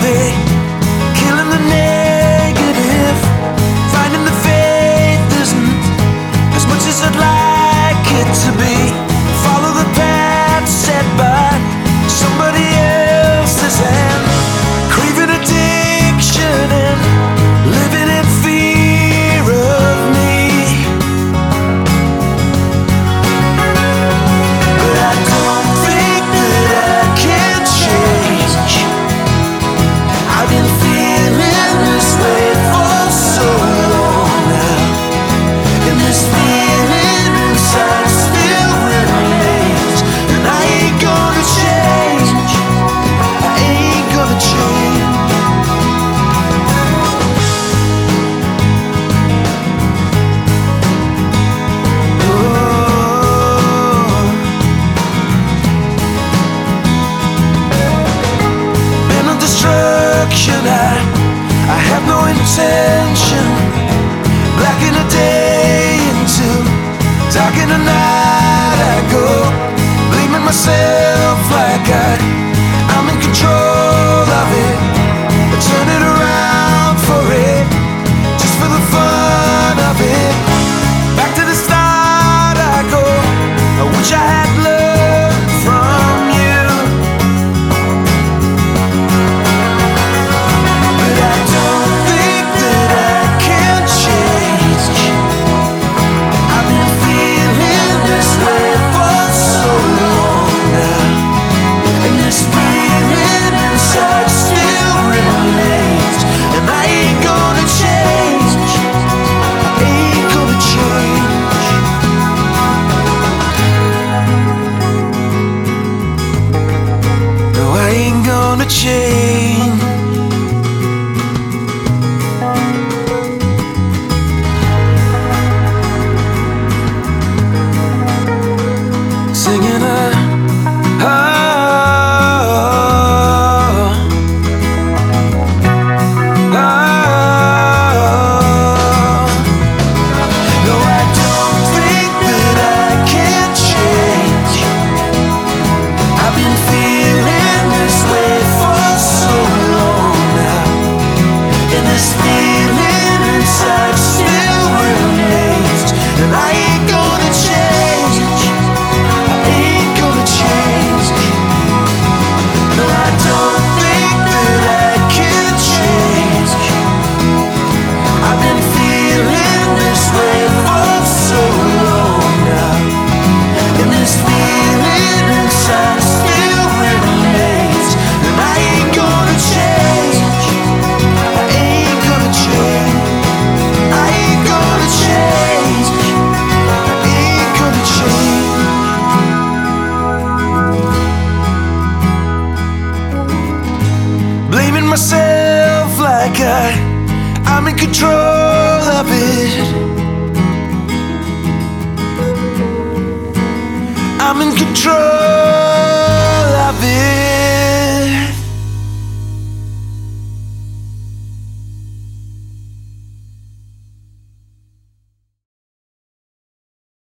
away, killing the negative, finding the faith isn't as much as I'd like it to be. Follow the path set by somebody else's hand, craving addiction and living in fear of me. But I don't think that I can change. I've been feeling this way for so long now, and this feeling inside still remains. And I ain't gonna change. I ain't gonna change. Mental destruction, I have no intention. Black in the day into dark in the night I go, blaming myself like I'm in control of it. I turn it around for it, just for the fun of it. Back to the start I go, I wish I had learned from you. But I don't think that I can change. I've been feeling this way for so long now, and this feeling inside still remains. And I ain't gonna change. I ain't gonna change. No, I ain't gonna change. Singing no, I don't think that I can change. I've been feeling this way for so long now, and this feeling inside still remains. And I ain't gonna change. I ain't gonna change. No, I don't think that I can change. I've been feeling this way for so long now, and this feeling inside still remains. And I ain't gonna change. I ain't gonna change. I ain't gonna change. I ain't gonna change. Blaming myself like I'm in control of it. I'm in control